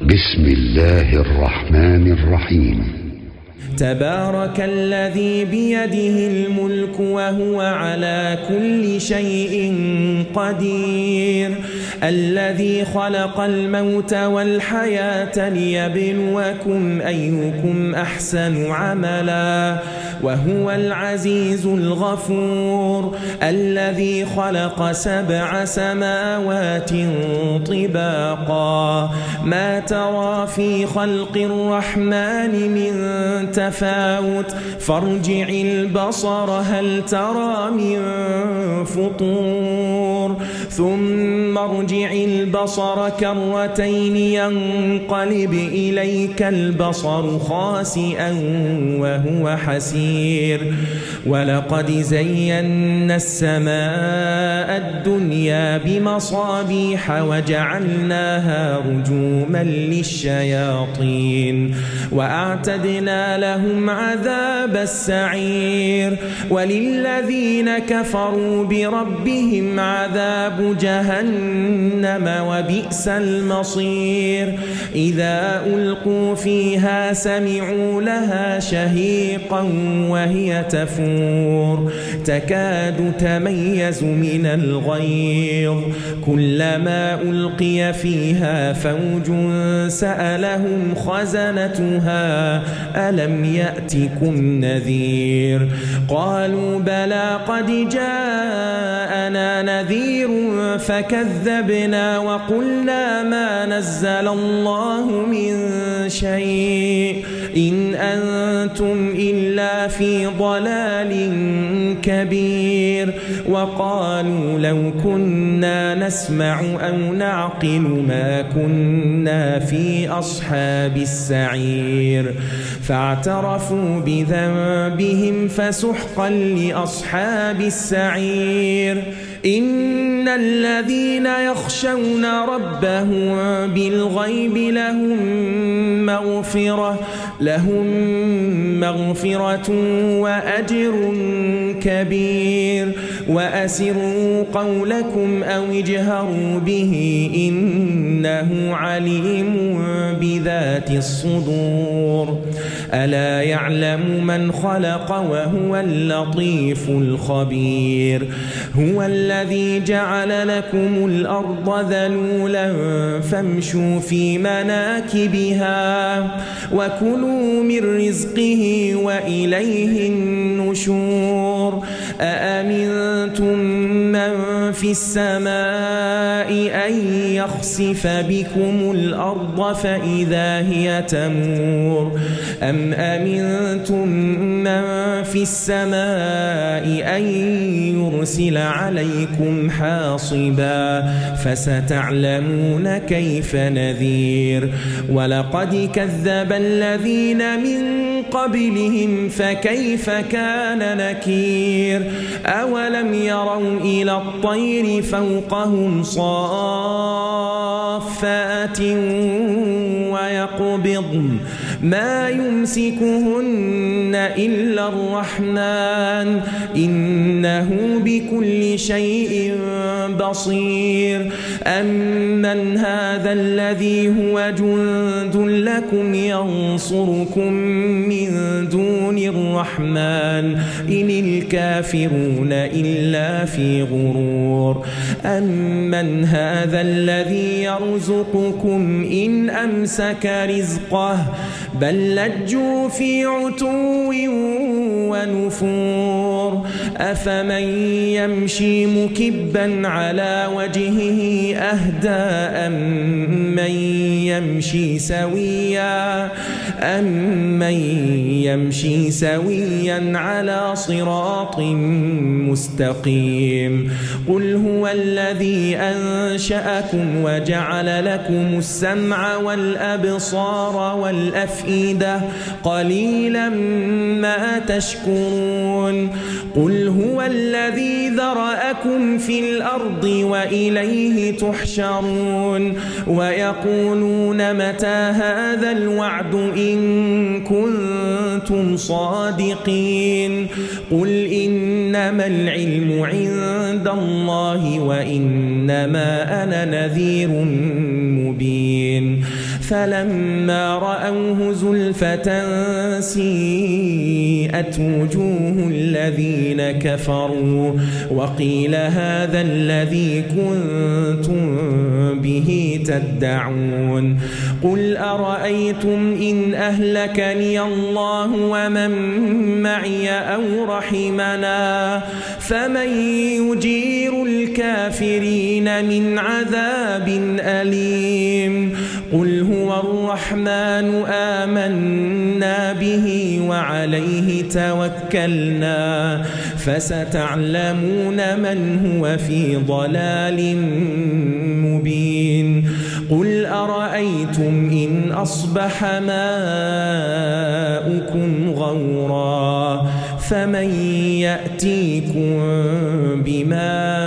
بسم الله الرحمن الرحيم. تبارك الذي بيده الملك وهو على كل شيء قدير، الذي خلق الموت والحياة ليبلوكم أيكم أحسن عملا وهو العزيز الغفور، الذي خلق 7 سماوات طباقا ما ترى في خلق الرحمن من تفاوت فارجع البصر هل ترى من فطور ثم ارجع البصر كرتين ينقلب إليك البصر خاسئا وهو حسير، ولقد زينا السماء الدنيا بمصابيح وجعلناها رجوما للشياطين وأعتدنا لهم عذاب السعير، وللذين كفروا بربهم عذاب جهنم وبئس المصير، إذا ألقوا فيها سمعوا لها شهيقا وهي تفور تكاد تميز من الغيظ، كلما ألقي فيها فوج سألهم خزنتها ألم يأتكم نذير، قالوا بلى قد جاءنا نذير فكذبنا وقلنا ما نزل الله من شيء إن أنتم إلا في ضلال كبير، وقالوا لو كنا نسمع أو نعقل ما كنا في أصحاب السعير، فاعترفوا بذنبهم فسحقا لأصحاب السعير، إن الذين يخشون ربهم بالغيب لهم مغفرة وأجر كبير، وأسروا قولكم أو اجهروا به إنه عليم بذات الصدور، ألا يعلم من خلق وهو اللطيف الخبير، هو الذي جعل لكم الأرض ذلولا فامشوا في مناكبها وكلوا من رزقه وإليه النشور، أأمنتم من في السماء أن يخسف بكم الأرض فإذا هي تمور، أم أمنتم من في السماء أن يرسل عليكم حاصبا فستعلمون كيف نذير، ولقد كذب الذين من قبلهم فكيف كان نكير، أولم يروا إلى الطير فوقهم صافات ويقبضن ما يمسكهن إلا الرحمن إنه بكل شيء بصير، أمن هذا الذي هو جند لكم ينصركم من دون الرحمن إن الكافرون إلا في غرور، أمن هذا الذي يرزقكم إن أمسك رزقه بل لجوا في عتو ونفور، أفمن يمشي مكبا على وجهه أهدى أمن يمشي سويا على صراط مستقيم، قل هو الذي أنشأكم وجعل لكم السمع والأبصار والأفئدة قليلا ما تشكرون، قل هو الذي ذرأكم في الأرض وإليه تحشرون، ويقولون متى هذا الوعد إن كنتم صادقين، قل إنما العلم عند الله وإنما أنا نذير مبين، فلما رأوه زلفة سيئت وجوه الذين كفروا وقيل هذا الذي كنتم به تدعون قل أرأيتم إن أهلكني الله ومن معي أو رحمنا فمن يجير الكافرين من عذاب أليم قل هو الرحمن آمنا به وعليه توكلنا فستعلمون من هو في ضلال مبين قل أرأيتم إن أصبح ماؤكم غورا فمن يأتيكم بماء